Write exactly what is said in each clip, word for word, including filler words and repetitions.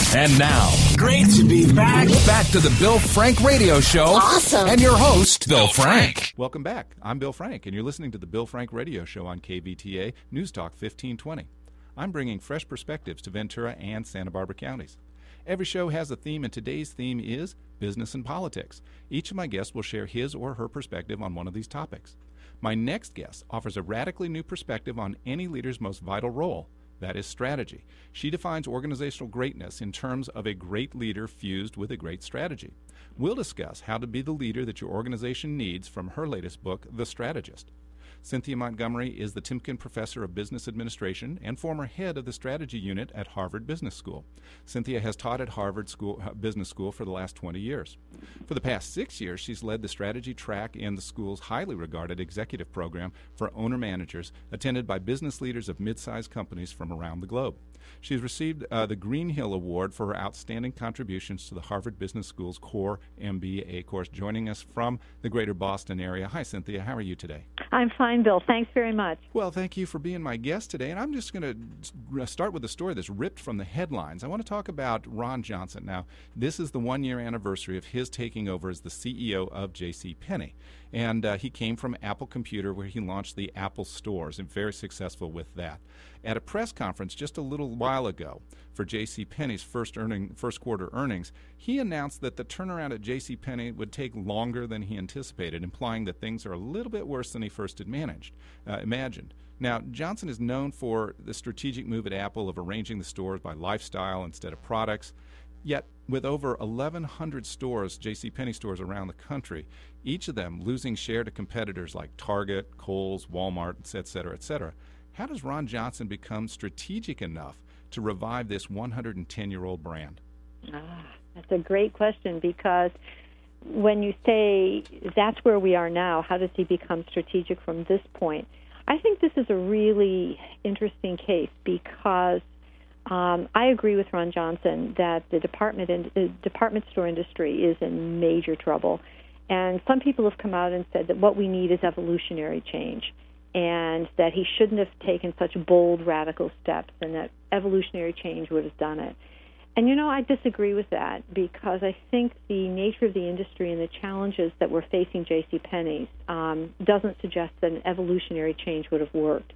And now, great to be back. Back to the Bill Frank Radio Show. Awesome. And your host, Bill Frank. Welcome back. I'm Bill Frank, and you're listening to the Bill Frank Radio Show on K V T A News Talk fifteen twenty. I'm bringing fresh perspectives to Ventura and Santa Barbara counties. Every show has a theme, and today's theme is business and politics. Each of my guests will share his or her perspective on one of these topics. My next guest offers a radically new perspective on any leader's most vital role. That is strategy. She defines organizational greatness in terms of a great leader fused with a great strategy. We'll discuss how to be the leader that your organization needs from her latest book, The Strategist. Cynthia Montgomery is the Timken Professor of Business Administration and former head of the Strategy Unit at Harvard Business School. Cynthia has taught at Harvard School, Business School for the last twenty years. For the past six years, she's led the strategy track in the school's highly regarded executive program for owner-managers, attended by business leaders of mid-sized companies from around the globe. She's received uh, the Greenhill Award for her outstanding contributions to the Harvard Business School's core M B A course. Joining us from the greater Boston area. Hi, Cynthia. How are you today? I'm fine, Bill. Thanks very much. Well, thank you for being my guest today. And I'm just going to start with a story that's ripped from the headlines. I want to talk about Ron Johnson. Now, this is the one-year anniversary of his taking over as the C E O of JCPenney. And uh, he came from Apple Computer, where he launched the Apple stores, and very successful with that. At a press conference just a little while ago for JCPenney's first earning, first quarter earnings, he announced that the turnaround at JCPenney would take longer than he anticipated, implying that things are a little bit worse than he first had managed, uh, imagined. Now, Johnson is known for the strategic move at Apple of arranging the stores by lifestyle instead of products. Yet, with over eleven hundred stores, JCPenney stores around the country, each of them losing share to competitors like Target, Kohl's, Walmart, et cetera, et cetera, how does Ron Johnson become strategic enough to revive this one hundred ten-year-old brand? Ah, that's a great question, because when you say that's where we are now, how does he become strategic from this point? I think this is a really interesting case because Um, I agree with Ron Johnson that the department in, the department store industry is in major trouble, and some people have come out and said that what we need is evolutionary change, and that he shouldn't have taken such bold, radical steps, and that evolutionary change would have done it. And, you know, I disagree with that, because I think the nature of the industry and the challenges that we're facing JCPenney's um, doesn't suggest that an evolutionary change would have worked.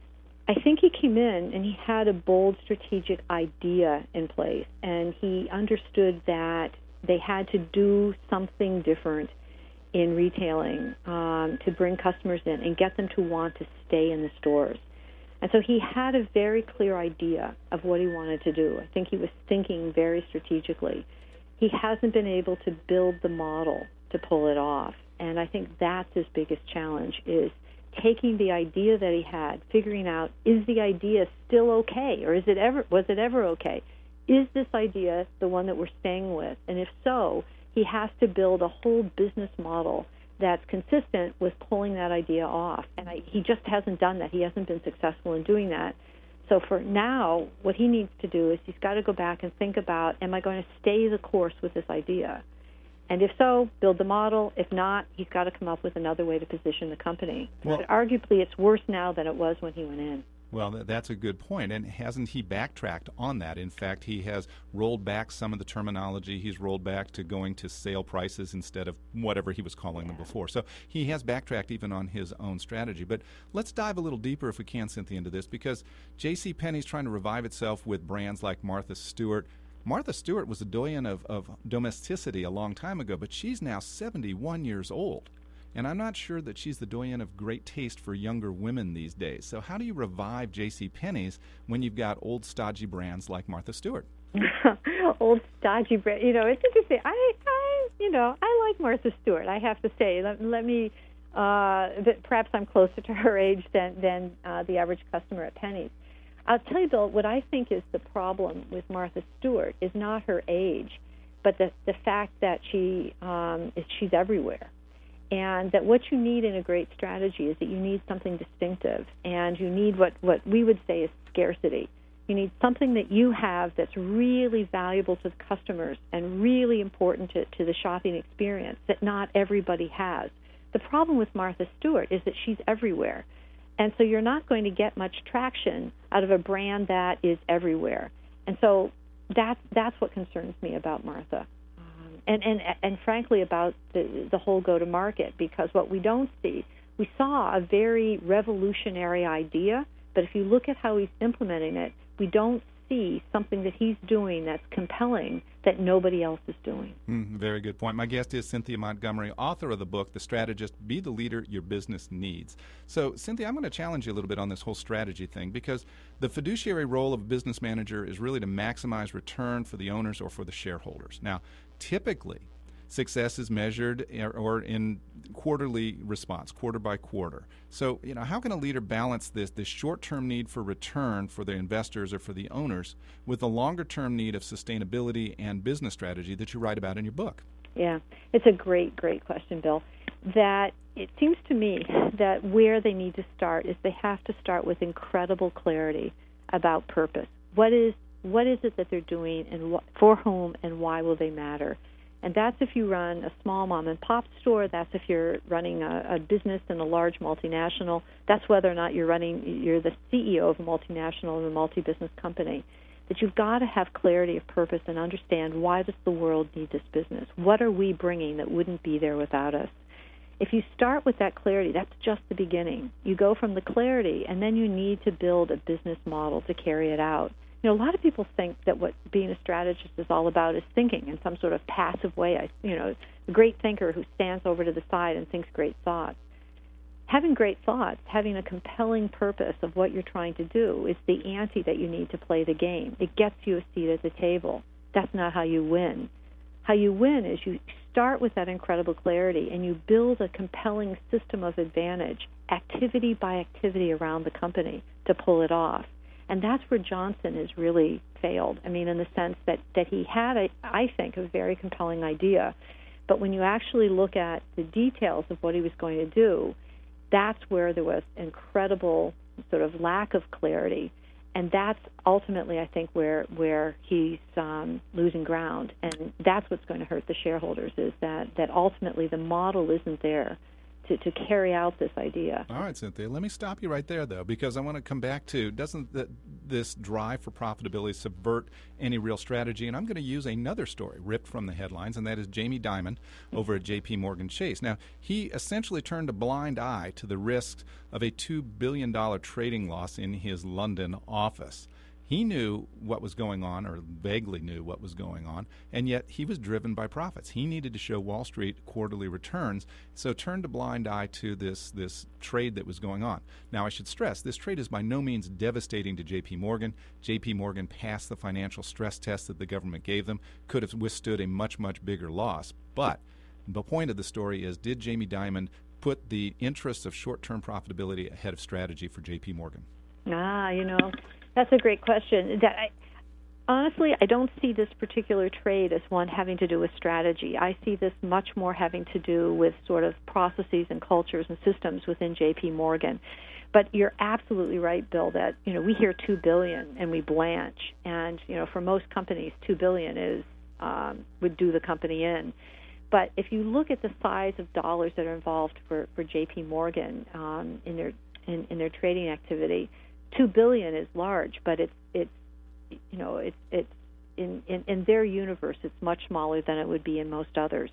I think he came in and he had a bold strategic idea in place, and he understood that they had to do something different in retailing um, to bring customers in and get them to want to stay in the stores. And so he had a very clear idea of what he wanted to do. I think he was thinking very strategically. He hasn't been able to build the model to pull it off, and I think that's his biggest challenge, is taking the idea that he had, figuring out, is the idea still okay, or is it ever was it ever okay? Is this idea the one that we're staying with? And if so, he has to build a whole business model that's consistent with pulling that idea off. And I, he just hasn't done that. He hasn't been successful in doing that. So for now, what he needs to do is he's got to go back and think about, am I going to stay the course with this idea? And if so, build the model. If not, he's got to come up with another way to position the company. Well, but arguably, it's worse now than it was when he went in. Well, that's a good point. And hasn't he backtracked on that? In fact, he has rolled back some of the terminology. He's rolled back to going to sale prices instead of whatever he was calling yeah. them before. So he has backtracked even on his own strategy. But let's dive a little deeper, if we can, Cynthia, into this, because JCPenney's trying to revive itself with brands like Martha Stewart. Martha Stewart was a doyen of, of domesticity a long time ago, but she's now seventy-one years old. And I'm not sure that she's the doyen of great taste for younger women these days. So how do you revive JCPenney's when you've got old, stodgy brands like Martha Stewart? Old, stodgy brand. You know, it's interesting. I, I, you know, I like Martha Stewart, I have to say. Let, let me, uh, perhaps I'm closer to her age than, than uh, the average customer at Penny's. I'll tell you, Bill, what I think is the problem with Martha Stewart is not her age, but the the fact that she um, is she's everywhere, and that what you need in a great strategy is that you need something distinctive, and you need what, what we would say is scarcity. You need something that you have that's really valuable to the customers and really important to, to the shopping experience that not everybody has. The problem with Martha Stewart is that she's everywhere. And so you're not going to get much traction out of a brand that is everywhere. And so that's that's what concerns me about Martha, um, and and and frankly about the the whole go-to-market, because what we don't see, we saw a very revolutionary idea, but if you look at how he's implementing it, we don't see something that he's doing that's compelling that nobody else is doing. Mm, very good point. My guest is Cynthia Montgomery, author of the book, The Strategist, Be the Leader Your Business Needs. So, Cynthia, I'm going to challenge you a little bit on this whole strategy thing, because the fiduciary role of a business manager is really to maximize return for the owners or for the shareholders. Now, typically, success is measured or in quarterly response, quarter by quarter. So, you know, how can a leader balance this, this short-term need for return for the investors or for the owners with the longer-term need of sustainability and business strategy that you write about in your book? Yeah, it's a great, great question, Bill. That it seems to me that where they need to start is they have to start with incredible clarity about purpose. What is what is it that they're doing, and what, for whom, and why will they matter? And that's if you run a small mom-and-pop store. That's if you're running a, a business in a large multinational. That's whether or not you're running, you're the C E O of a multinational or a multi-business company. That you've got to have clarity of purpose and understand, why does the world need this business? What are we bringing that wouldn't be there without us? If you start with that clarity, that's just the beginning. You go from the clarity, and then you need to build a business model to carry it out. You know, a lot of people think that what being a strategist is all about is thinking in some sort of passive way. I, you know, a great thinker who stands over to the side and thinks great thoughts. Having great thoughts, having a compelling purpose of what you're trying to do is the ante that you need to play the game. It gets you a seat at the table. That's not how you win. How you win is you start with that incredible clarity, and you build a compelling system of advantage, activity by activity around the company to pull it off. And that's where Johnson has really failed. I mean, in the sense that, that he had, a, I think, a very compelling idea. But when you actually look at the details of what he was going to do, that's where there was incredible sort of lack of clarity. And that's ultimately, I think, where where he's um, losing ground. And that's what's going to hurt the shareholders, is that, that ultimately the model isn't there To, to carry out this idea. All right, Cynthia, let me stop you right there, though, because I want to come back to, doesn't the, this drive for profitability subvert any real strategy? And I'm going to use another story ripped from the headlines, and that is Jamie Dimon over at J P Morgan Chase. Now, he essentially turned a blind eye to the risks of a two billion dollars trading loss in his London office. He knew what was going on, or vaguely knew what was going on, and yet he was driven by profits. He needed to show Wall Street quarterly returns, so turned a blind eye to this, this trade that was going on. Now, I should stress, this trade is by no means devastating to J P Morgan. J P Morgan passed the financial stress test that the government gave them, could have withstood a much, much bigger loss. But the point of the story is, did Jamie Dimon put the interests of short-term profitability ahead of strategy for J P Morgan? Ah, you know, that's a great question. That I, honestly, I don't see this particular trade as one having to do with strategy. I see this much more having to do with sort of processes and cultures and systems within J P Morgan. But you're absolutely right, Bill, that, you know, we hear two billion dollars and we blanch. And, you know, for most companies, two billion dollars is um, would do the company in. But if you look at the size of dollars that are involved for, for J P Morgan um, in their in, in their trading activity, two billion dollars is large, but it's it's you know it's it's in, in, in their universe it's much smaller than it would be in most others.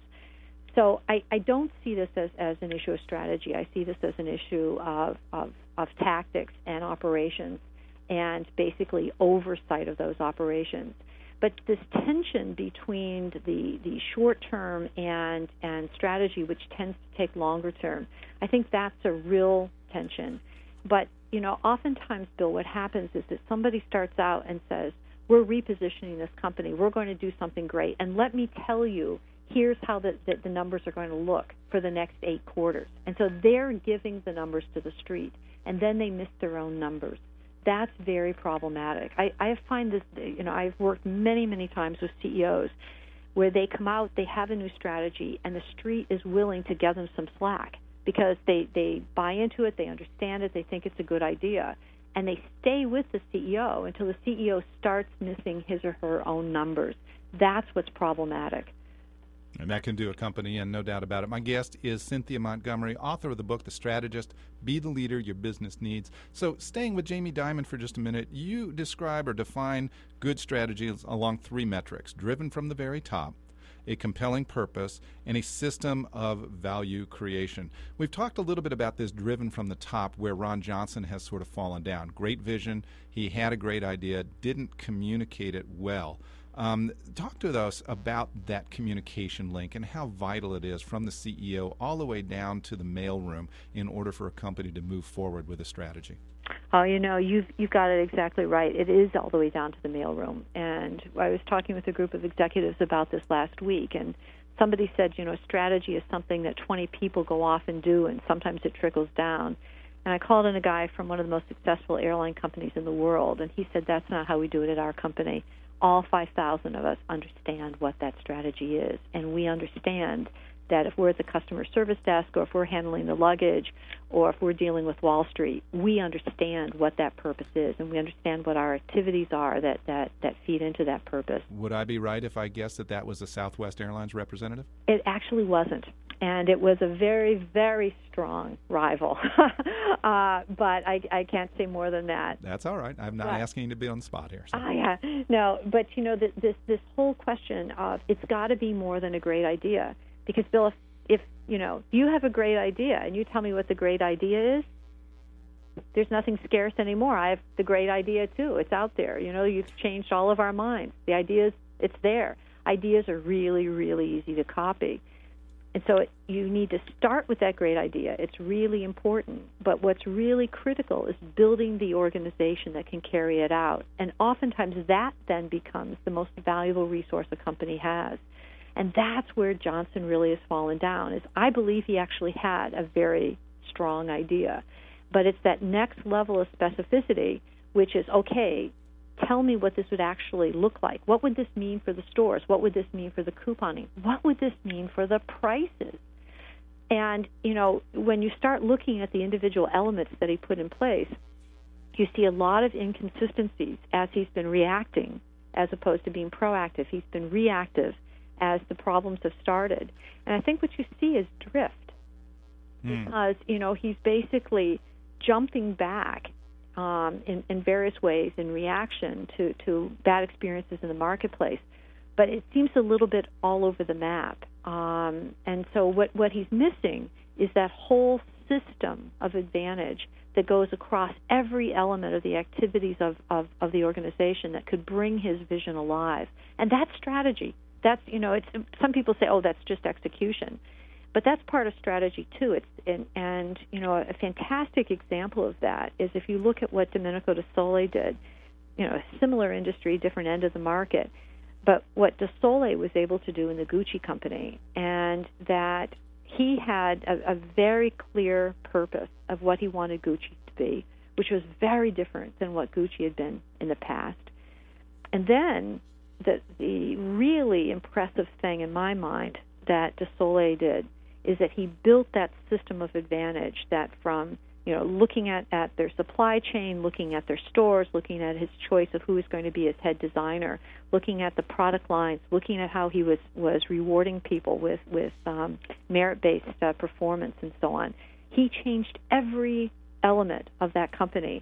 So I, I don't see this as, as an issue of strategy. I see this as an issue of, of of tactics and operations, and basically oversight of those operations. But this tension between the, the short term and and strategy, which tends to take longer term, I think that's a real tension. But, you know, oftentimes, Bill, what happens is that somebody starts out and says, we're repositioning this company, we're going to do something great, and let me tell you, here's how the, the, the numbers are going to look for the next eight quarters. And so they're giving the numbers to the street, and then they miss their own numbers. That's very problematic. I, I find this, you know, I've worked many, many times with C E Os where they come out, they have a new strategy, and the street is willing to give them some slack because they, they buy into it, they understand it, they think it's a good idea, and they stay with the C E O until the C E O starts missing his or her own numbers. That's what's problematic. And that can do a company in, no doubt about it. My guest is Cynthia Montgomery, author of the book, The Strategist, Be the Leader Your Business Needs. So staying with Jamie Dimon for just a minute, you describe or define good strategies along three metrics: driven from the very top, a compelling purpose, and a system of value creation. We've talked a little bit about this driven from the top, where Ron Johnson has sort of fallen down. Great vision. He had a great idea, didn't communicate it well. Um, talk to us about that communication link and how vital it is from the C E O all the way down to the mailroom in order for a company to move forward with a strategy. Oh, you know, you've, you've got it exactly right. It is all the way down to the mailroom. And I was talking with a group of executives about this last week, and somebody said, you know, strategy is something that twenty people go off and do, and sometimes it trickles down. And I called in a guy from one of the most successful airline companies in the world, and he said, that's not how we do it at our company. All five thousand of us understand what that strategy is, and we understand that if we're at the customer service desk, or if we're handling the luggage, or if we're dealing with Wall Street, we understand what that purpose is, and we understand what our activities are that, that, that feed into that purpose. Would I be right if I guessed that that was a Southwest Airlines representative? It actually wasn't, and it was a very, very strong rival. uh, but I, I can't say more than that. That's all right. I'm not but, asking you to be on the spot here. So. Ah, yeah. No, but, you know, this, this, this whole question of it's got to be more than a great idea. Because, Bill, if, if, you know, you have a great idea and you tell me what the great idea is, there's nothing scarce anymore. I have the great idea, too. It's out there. You know, you've changed all of our minds. The idea is, it's there. Ideas are really, really easy to copy. And so it, you need to start with that great idea. It's really important. But what's really critical is building the organization that can carry it out. And oftentimes that then becomes the most valuable resource a company has. And that's where Johnson really has fallen down. Is I believe he actually had a very strong idea. But it's that next level of specificity, which is, okay, tell me what this would actually look like. What would this mean for the stores? What would this mean for the couponing? What would this mean for the prices? And, you know, when you start looking at the individual elements that he put in place, you see a lot of inconsistencies as he's been reacting as opposed to being proactive. He's been reactive as the problems have started. And I think what you see is drift. Mm. Because, you know, he's basically jumping back um, in, in various ways in reaction to, to bad experiences in the marketplace. But it seems a little bit all over the map. Um, and so what, what he's missing is that whole system of advantage that goes across every element of the activities of, of, of the organization that could bring his vision alive. And that's strategy. That's, you know, it's some people say, oh, that's just execution. But that's part of strategy, too. It's and, and, you know, a fantastic example of that is if you look at what Domenico De Sole did, you know, a similar industry, different end of the market. But what De Sole was able to do in the Gucci company, and that he had a, a very clear purpose of what he wanted Gucci to be, which was very different than what Gucci had been in the past. And then the, the really impressive thing in my mind that De Sole did is that he built that system of advantage that from, you know, looking at, at their supply chain, looking at their stores, looking at his choice of who is going to be his head designer, looking at the product lines, looking at how he was, was rewarding people with, with um, merit-based uh, performance and so on. He changed every element of that company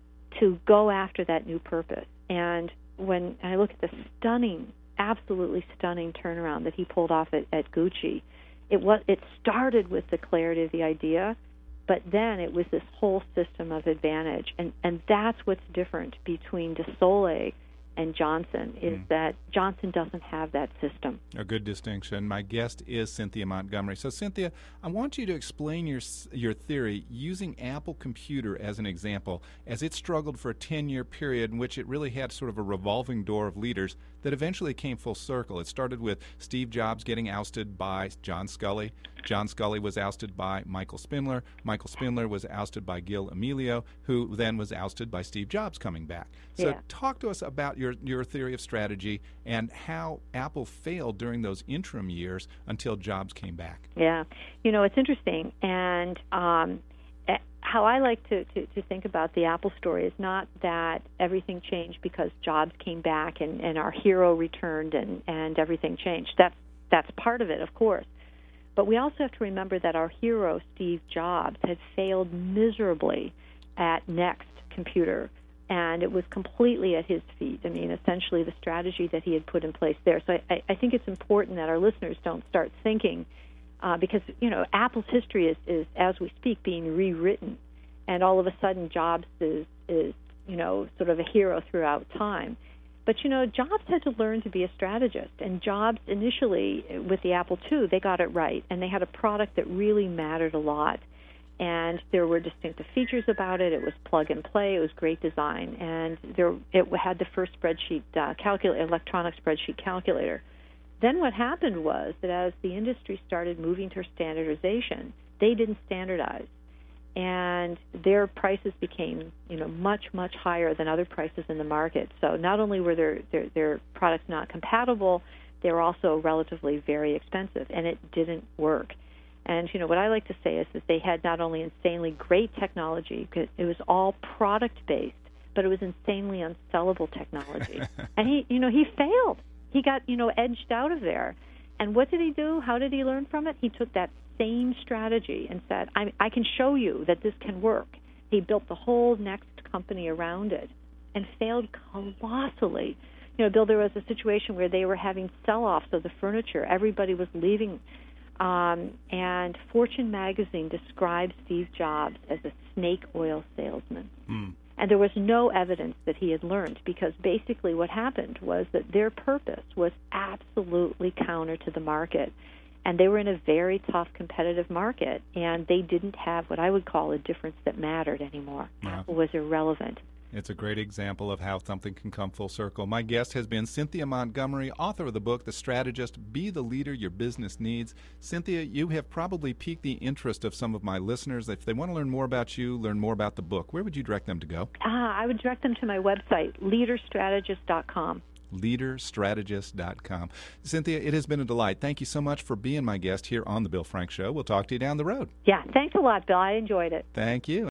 to go after that new purpose. And when I look at the stunning, absolutely stunning turnaround that he pulled off at, at Gucci, it was it started with the clarity of the idea, but then it was this whole system of advantage. And, and that's what's different between De Sole and Johnson, is mm. that Johnson doesn't have that system. A good distinction. My guest is Cynthia Montgomery. So, Cynthia, I want you to explain your your theory using Apple Computer as an example, as it struggled for a ten-year period in which it really had sort of a revolving door of leaders that eventually came full circle. It started with Steve Jobs getting ousted by John Sculley. John Sculley was ousted by Michael Spindler. Michael Spindler was ousted by Gil Amelio, who then was ousted by Steve Jobs coming back. So yeah. talk to us about your, your theory of strategy and how Apple failed during those interim years until Jobs came back. Yeah. You know, it's interesting. And um, how I like to, to, to think about the Apple story is not that everything changed because Jobs came back and, and our hero returned and, and everything changed. That's that's part of it, of course. But we also have to remember that our hero, Steve Jobs, had failed miserably at Next Computer, and it was completely at his feet. I mean, essentially the strategy that he had put in place there. So I, I think it's important that our listeners don't start thinking, uh, because, you know, Apple's history is, is, as we speak, being rewritten, and all of a sudden Jobs is, is, you know, sort of a hero throughout time. But, you know, Jobs had to learn to be a strategist, and Jobs initially, with the Apple two, they got it right, and they had a product that really mattered a lot. And there were distinctive features about it. It was plug and play. It was great design, and there it had the first spreadsheet uh, calculator, electronic spreadsheet calculator. Then what happened was that as the industry started moving to standardization, they didn't standardize, and their prices became, you know, much much higher than other prices in the market. So not only were their their, their products not compatible, they were also relatively very expensive, and it didn't work. And, you know, what I like to say is that they had not only insanely great technology, it was all product-based, but it was insanely unsellable technology. And he, you know, he failed. He got, you know, edged out of there. And what did he do? How did he learn from it? He took that same strategy and said, I, I can show you that this can work. He built the whole Next company around it and failed colossally. You know, Bill, there was a situation where they were having sell-offs of the furniture. Everybody was leaving. Um, and Fortune magazine described Steve Jobs as a snake oil salesman. Mm. And there was no evidence that he had learned, because basically what happened was that their purpose was absolutely counter to the market. And they were in a very tough competitive market, and they didn't have what I would call a difference that mattered anymore. Wow. Apple was irrelevant. It's a great example of how something can come full circle. My guest has been Cynthia Montgomery, author of the book, The Strategist, Be the Leader Your Business Needs. Cynthia, you have probably piqued the interest of some of my listeners. If they want to learn more about you, learn more about the book, where would you direct them to go? Ah, I would direct them to my website, leader strategist dot com. leader strategist dot com. Cynthia, it has been a delight. Thank you so much for being my guest here on The Bill Frank Show. We'll talk to you down the road. Yeah, thanks a lot, Bill. I enjoyed it. Thank you.